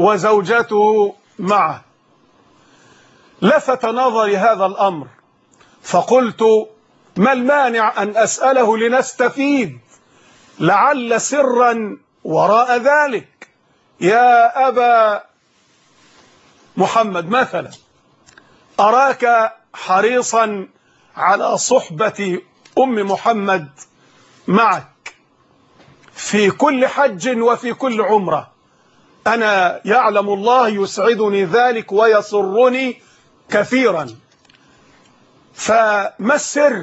وزوجته معه. لفت نظري هذا الأمر، فقلت ما المانع أن أسأله لنستفيد، لعل سرا وراء ذلك. يا أبا محمد مثلا، أراك حريصا على صحبة أم محمد معك في كل حج وفي كل عمرة، أنا يعلم الله يسعدني ذلك ويسرني كثيرا، فما السر؟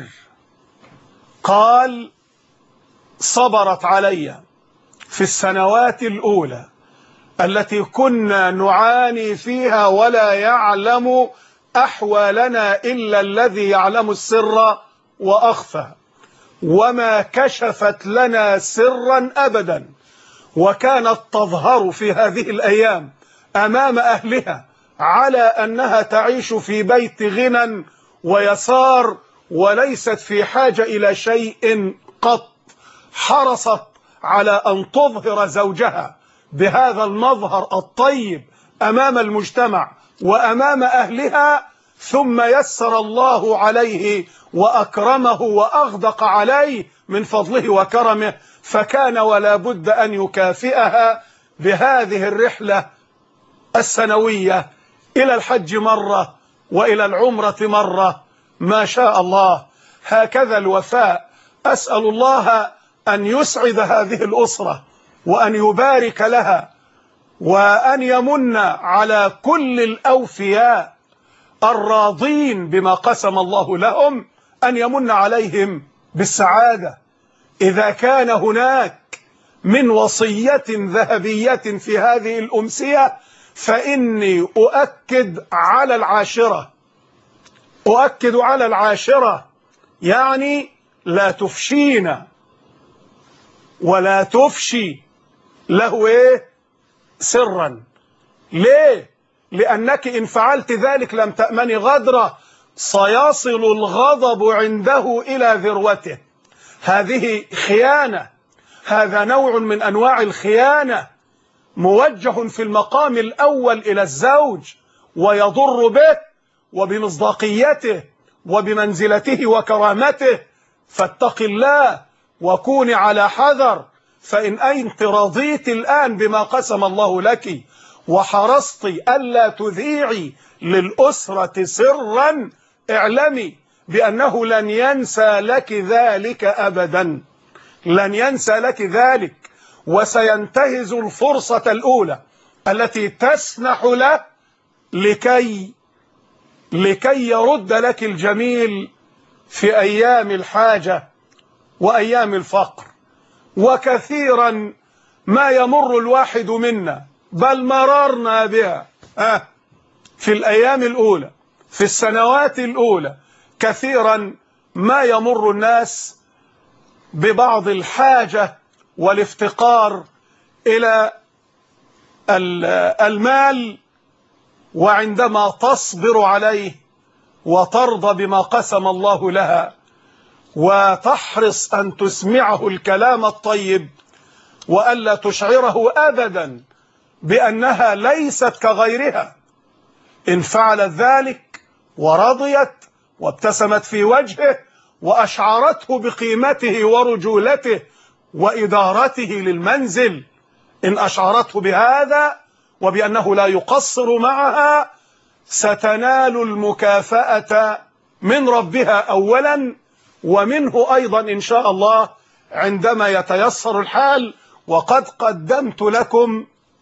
قال صبرت علي في السنوات الأولى التي كنا نعاني فيها ولا يعلم أحوالنا إلا الذي يعلم السر وأخفى، وما كشفت لنا سرا أبدا، وكانت تظهر في هذه الأيام أمام أهلها على أنها تعيش في بيت غنى ويسار وليست في حاجة إلى شيء قط. حرصت على أن تظهر زوجها بهذا المظهر الطيب أمام المجتمع وأمام أهلها، ثم يسر الله عليه وأكرمه وأغدق عليه من فضله وكرمه، فكان ولا بد أن يكافئها بهذه الرحلة السنوية إلى الحج مرة وإلى العمرة مرة. ما شاء الله، هكذا الوفاء. أسأل الله أن يسعد هذه الأسرة وأن يبارك لها وأن يمن على كل الأوفياء الراضين بما قسم الله لهم، أن يمن عليهم بالسعادة. إذا كان هناك من وصية ذهبية في هذه الأمسية فإني أؤكد على العاشرة، يعني لا تفشينا ولا تفشي له سرا. ليه؟ لأنك إن فعلت ذلك لم تأمني غدره، سيصل الغضب عنده إلى ذروته. هذه خيانة، هذا نوع من أنواع الخيانة موجه في المقام الأول إلى الزوج، ويضر به وبمصداقيته وبمنزلته وكرامته. فاتق الله وكوني على حذر، فإن أنت رضيت الآن بما قسم الله لك وحرصت ألا تذيعي للأسرة سرا، اعلمي بأنه لن ينسى لك ذلك أبدا، لن ينسى لك ذلك، وسينتهز الفرصة الأولى التي تسنح له لكي يرد لك الجميل في أيام الحاجة وأيام الفقر. وكثيرا ما يمر الواحد منا، بل مررنا بها في الأيام الأولى في السنوات الأولى، كثيرا ما يمر الناس ببعض الحاجة والافتقار إلى المال، وعندما تصبر عليه وترضى بما قسم الله لها وتحرص أن تسمعه الكلام الطيب وألا تشعره أبدا بأنها ليست كغيرها، إن فعلت ذلك ورضيت وابتسمت في وجهه وأشعرته بقيمته ورجولته وإدارته للمنزل، إن أشعرته بهذا وبأنه لا يقصر معها، ستنال المكافأة من ربها أولا ومنه أيضا إن شاء الله عندما يتيسر الحال. وقد قدمت لكم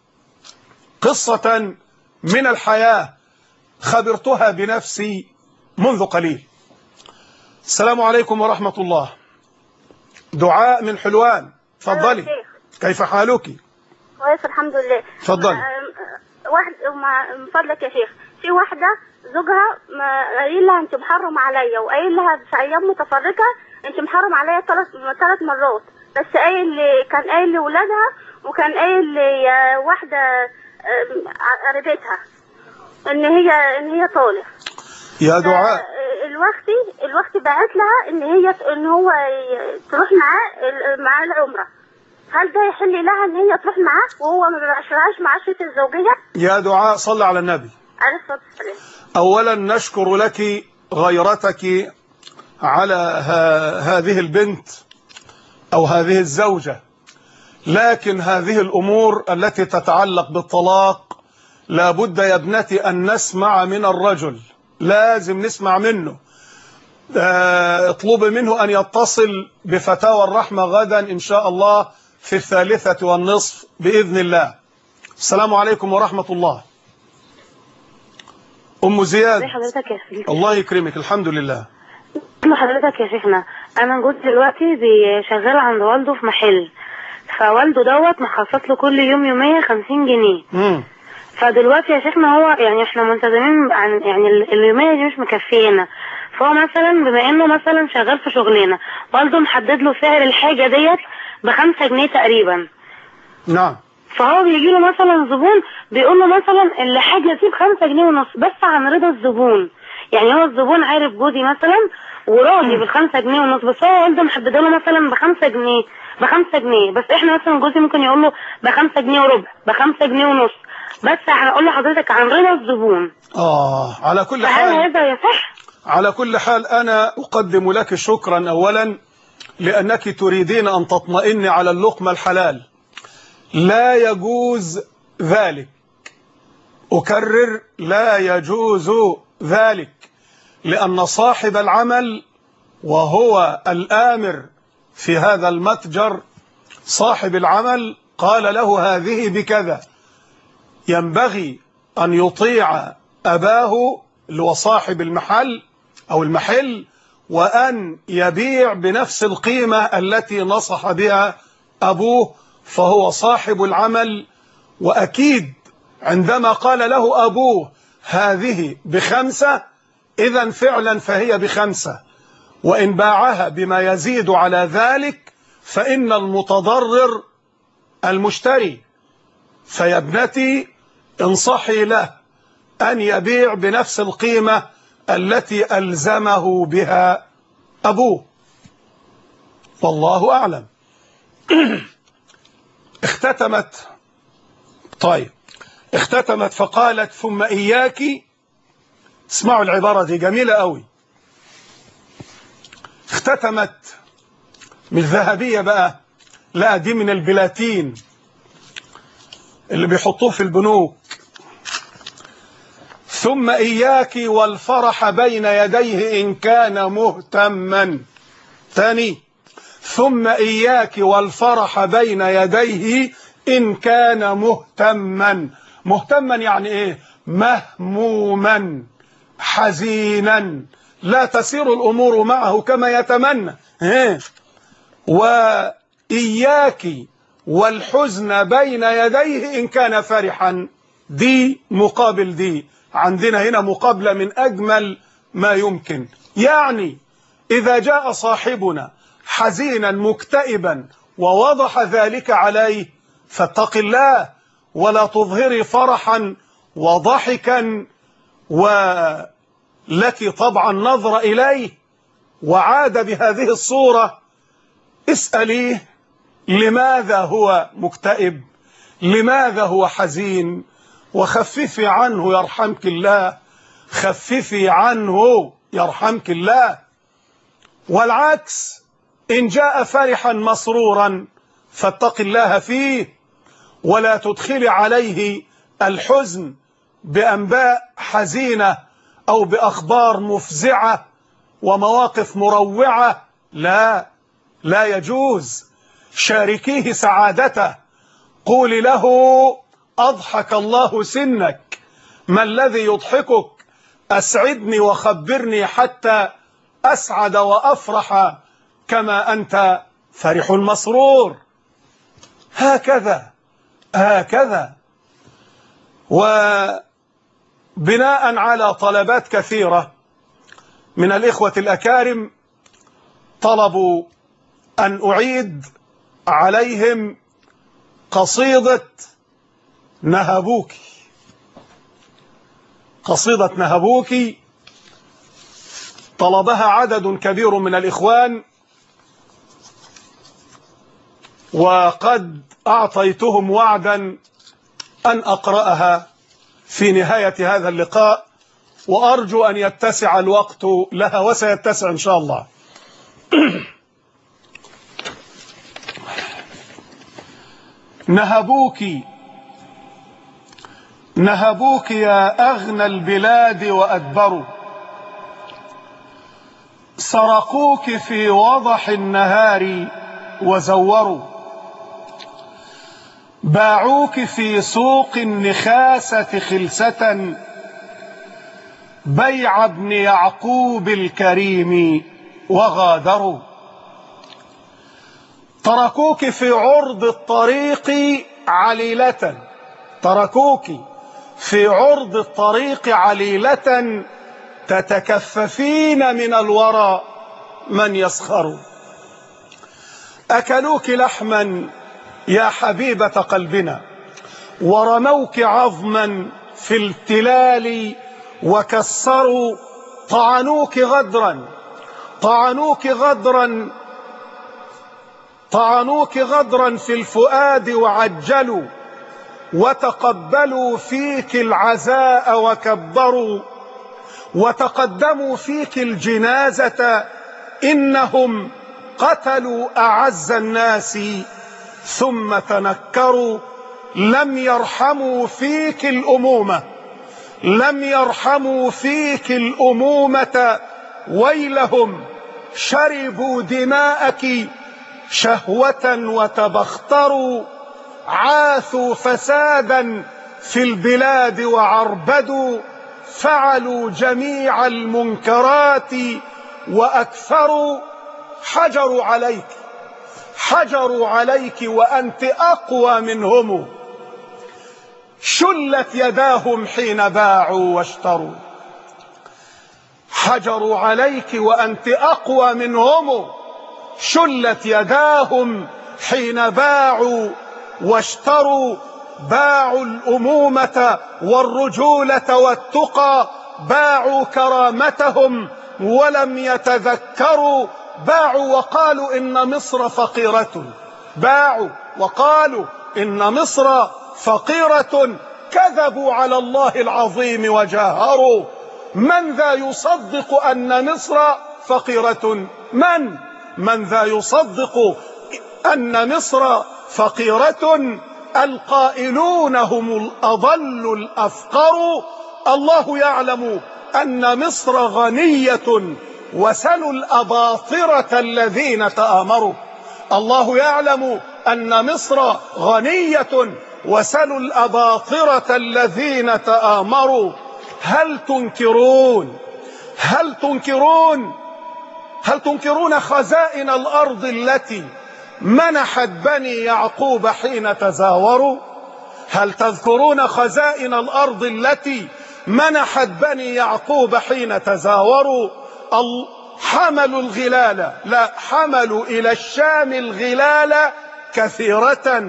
قصة من الحياة خبرتها بنفسي منذ قليل. السلام عليكم ورحمة الله. دعاء من حلوان، تفضلي. كيف حالك؟ كويس الحمد لله. تفضلي. من فضلك يا شيخ، في واحدة زوجها قايل لها انت محرم عليا، وقايل لها في ايام متفرقة انت محرم عليا ثلاث مرات، بس كان قايل لولادها وكان قايل لواحدة قريبتها ان هي طالق. يا دعاء، الوقت بعت لها ان هو تروح معاه العمرة. هل ده يحل لها ان هي تروح معاه وهو ما بيعاشرهاش معاشرة الزوجية؟ يا دعاء صلي على النبي. عليه الصلاة والسلام. أولا نشكر لك غيرتك على هذه البنت أو هذه الزوجة، لكن هذه الأمور التي تتعلق بالطلاق لابد يا ابنتي أن نسمع من الرجل، لازم نسمع منه. اطلب منه أن يتصل بفتاوى الرحمة غدا إن شاء الله في 3:30 بإذن الله. السلام عليكم ورحمة الله. أم زياد. ازي حضرتك يا شيخ؟ الله يكرمك. الحمد لله. حضرتك يا شيخنا، انا جوزي دلوقتي شغال عند والده في محل، فوالده مخصص له كل يوم يوميا 50 جنيه. فدلوقتي يا شيخنا هو يعني احنا ملتزمين عن يعني اليوميه دي مش مكفينا، فهو مثلا بما انه مثلا شغال في شغلانه والده محدد له سعر الحاجه ديت ب5 جنيه تقريبا. نعم. فهو بيجي له مثلا زبون بيقول له مثلا الحاجه دي ب5 جنيه ونص بس عن رضا الزبون، يعني هو الزبون عارف جوزي مثلا وراضي ب5 جنيه ونص، بس هو والده محدده له مثلا ب5 جنيه ب5 جنيه، بس احنا مثلا جوزي ممكن يقول له ب5 جنيه وربع ب5 جنيه ونص، بس هنقول لحضرتك عن رضا الزبون. على كل حال هذا يصح؟ على كل حال أنا أقدم لك شكرا أولا لأنك تريدين أن تطمئني على اللقمة الحلال. لا يجوز ذلك، أكرر لا يجوز ذلك، لأن صاحب العمل وهو الآمر في هذا المتجر صاحب العمل قال له هذه بكذا، ينبغي أن يطيع أباه اللي هو صاحب المحل أو المحل، وأن يبيع بنفس القيمة التي نصح بها أبوه، فهو صاحب العمل. وأكيد عندما قال له أبوه هذه ب5 إذن فعلا فهي ب5، وإن باعها بما يزيد على ذلك فإن المتضرر المشتري. فيا ابنتي انصحي له أن يبيع بنفس القيمة التي ألزمه بها أبوه، والله أعلم. اختتمت فقالت ثم إياك، اسمعوا العبارة دي جميلة قوي، اختتمت من ذهبية بقى، لا دي من البلاتين اللي بيحطوه في البنوك. ثم إياك والفرح بين يديه إن كان مهتما. ثاني، ثم إياك والفرح بين يديه إن كان مهتما. مهتما يعني إيه؟ مهموما حزينا لا تسير الأمور معه كما يتمنى. وإياك والحزن بين يديه إن كان فرحا. دي مقابل دي، عندنا هنا مقابلة من أجمل ما يمكن. يعني إذا جاء صاحبنا حزينا مكتئبا ووضح ذلك عليه فاتق الله ولا تظهري فرحا وضحكا ولك طبعا نظر إليه وعاد بهذه الصورة. اسأليه لماذا هو مكتئب، لماذا هو حزين، وخففي عنه يرحمك الله، خففي عنه يرحمك الله. والعكس، إن جاء فرحا مسرورا فاتق الله فيه ولا تدخلي عليه الحزن بأنباء حزينة أو بأخبار مفزعة ومواقف مروعة. لا يجوز. شاركيه سعادته، قولي له أضحك الله سنك، ما الذي يضحكك؟ أسعدني وخبرني حتى أسعد وأفرح كما أنت فرح مسرور. هكذا. وبناء على طلبات كثيرة من الإخوة الأكارم طلبوا أن أعيد عليهم قصيدة نهبوكي. قصيدة نهبوكي طلبها عدد كبير من الإخوان، وقد أعطيتهم وعدا أن أقرأها في نهاية هذا اللقاء، وأرجو أن يتسع الوقت لها، وسيتسع إن شاء الله. نهبوك يا أغنى البلاد وأدبروا، سرقوك في وضح النهار وزوروا، باعوك في سوق النخاسة خلسة، بيع ابن يعقوب الكريم وغادروا، تركوك في عرض الطريق عليلة، تركوك في عرض الطريق عليلة، تتكففين من الورى من يسخر، أكلوك لحما يا حبيبة قلبنا، ورموك عظما في التلال وكسروا، طعنوك غدرا طعنوك غدرا في الفؤاد وعجلوا، وتقبلوا فيك العزاء وكبروا، وتقدموا فيك الجنازة، إنهم قتلوا أعز الناس ثم تنكروا، لم يرحموا فيك الأمومة، ويلهم شربوا دماءك شهوة وتبختروا، عاثوا فسادا في البلاد وعربدوا، فعلوا جميع المنكرات وأكثروا، حجروا عليك وأنت أقوى منهم، شلت يداهم حين باعوا واشتروا، حجروا عليك وأنت أقوى منهم، شلت يداهم حين باعوا واشتروا، باعوا الأمومة والرجولة والتقى، باعوا كرامتهم ولم يتذكروا، باعوا وقالوا إن مصر فقيرة، باعوا وقالوا إن مصر فقيرة، كذبوا على الله العظيم وجاهروا، من ذا يصدق أن مصر فقيرة؟ من ذا يصدق أن مصر فقيرة؟ القائلون هم الأضل الأفقر، الله يعلم أن مصر غنية وسلوا الأباطرة الذين تآمروا، الله يعلم أن مصر غنية وسلوا الأباطرة الذين تآمروا، هل تنكرون خزائن الأرض التي منحت بني يعقوب حين تزاوروا؟ هل تذكرون خزائن الأرض التي منحت بني يعقوب حين تزاوروا؟ حملوا الغلال، لا، حملوا إلى الشام الغلال كثيرة،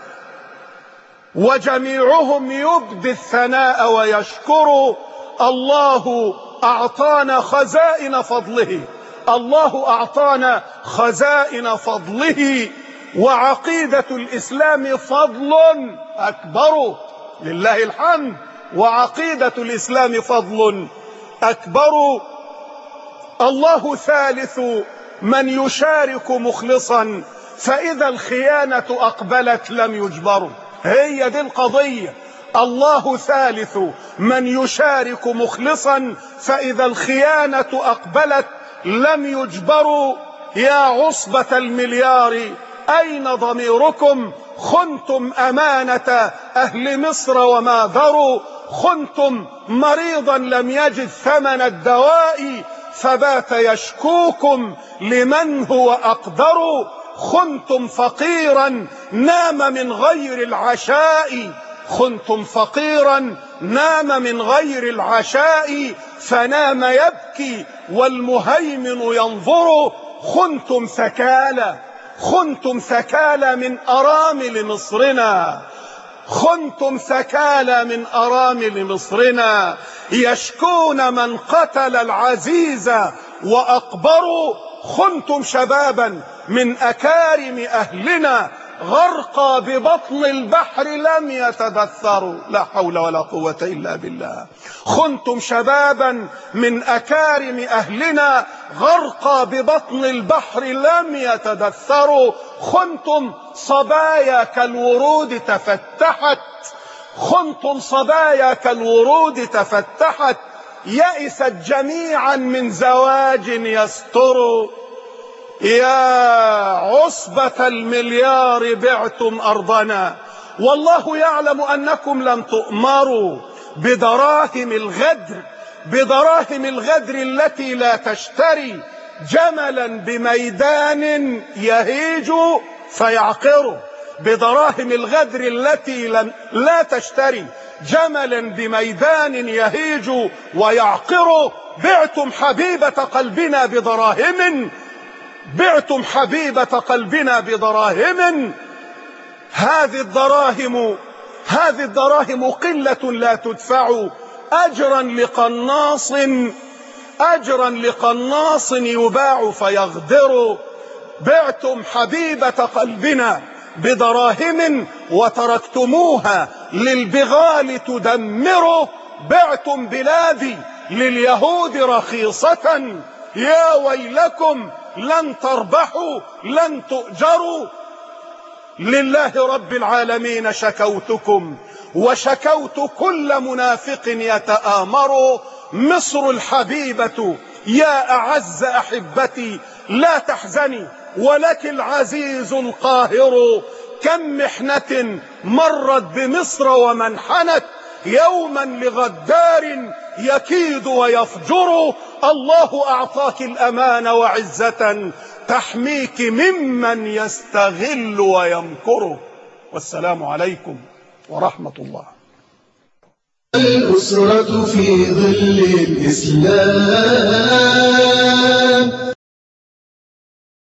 وجميعهم يبدي الثناء ويشكر، الله أعطانا خزائن فضله، الله أعطانا خزائن فضله، وعقيدة الإسلام فضل أكبر، لله الحمد، وعقيدة الإسلام فضل أكبر، الله ثالث من يشارك مخلصا، فإذا الخيانة أقبلت لم يجبروا، هي دي القضية، الله ثالث من يشارك مخلصا، فإذا الخيانة أقبلت لم يجبروا، يا عصبة المليار أين ضميركم؟ خنتم أمانة أهل مصر وما ذروا، خنتم مريضا لم يجد ثمن الدواء، فبات يشكوكم لمن هو أقدر، خنتم فقيرا نام من غير العشاء، خنتم فقيرا نام من غير العشاء، فنام يبكي والمهيمن ينظر، خنتم ثكالى من أرامل مصرنا، خنتم ثكالى من أرامل مصرنا، يشكون من قتل العزيز وأقبروا، خنتم شبابا من أكارم أهلنا، غرقى ببطن البحر لم يتدثروا. لا حول ولا قوة إلا بالله. خنتم شبابا من أكارم أهلنا غرقى ببطن البحر لم يتدثروا. خنتم صبايا كالورود تفتحت، خنتم صبايا كالورود تفتحت، يئست جميعا من زواج يستر. يا عصبة المليار بعتم أرضنا، والله يعلم أنكم لم تؤمروا بدراهم الغدر، بدراهم الغدر التي لا تشتري جملا بميدان يهيج فيعقره. بدراهم الغدر التي لا تشتري جملا بميدان يهيج ويعقره. بعتم حبيبة قلبنا بدراهم، بعتم حبيبة قلبنا بدراهم. هذه الدراهم قلة لا تدفع أجرا لقناص يباع فيغدر. بعتم حبيبة قلبنا بدراهم وتركتموها للبغال تدمر. بعتم بلادي لليهود رخيصة، يا ويلكم لن تربحوا لن تؤجروا. لله رب العالمين شكوتكم وشكوت كل منافق يتآمر. مصر الحبيبة يا أعز أحبتي لا تحزني ولك العزيز القاهر. كم محنة مرت بمصر ومنحنت يوما لغدار يكيد ويفجر. الله أعطاك الأمان وعزة تحميك ممن يستغل ويمكر. والسلام عليكم ورحمة الله. الأسرة في ظل الإسلام